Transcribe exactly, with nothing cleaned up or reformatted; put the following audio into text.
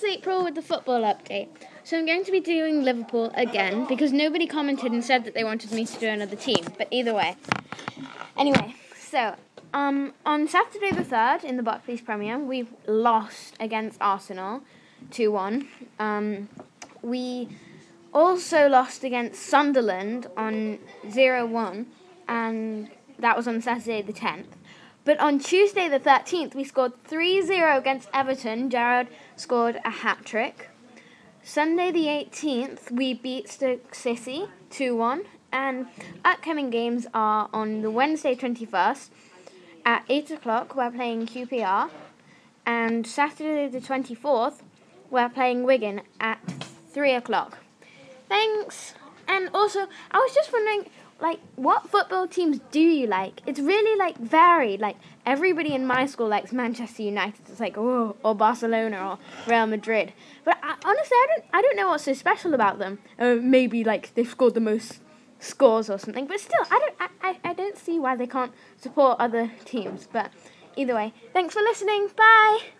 April with the football update. So I'm going to be doing Liverpool again because nobody commented and said that they wanted me to do another team. But either way. Anyway, so um, on Saturday the third in the Barclays Premier, we lost against Arsenal two one. Um, we also lost against Sunderland on zero one, and that was on Saturday the tenth. But on Tuesday the thirteenth, we scored three zero against Everton. Gerrard scored a hat-trick. Sunday the eighteenth, we beat Stoke City two one. And upcoming games are on the Wednesday twenty-first at eight o'clock, we're playing Q P R. And Saturday the twenty-fourth, we're playing Wigan at three o'clock. Thanks. And also, I was just wondering, like, what football teams do you like? It's really, like, varied. Like, everybody in my school likes Manchester United. It's like, oh, or Barcelona or Real Madrid. But I, honestly, I don't I don't know what's so special about them. Uh, maybe, like, they've scored the most scores or something. But still, I don't, I, I, I don't see why they can't support other teams. But either way, thanks for listening. Bye.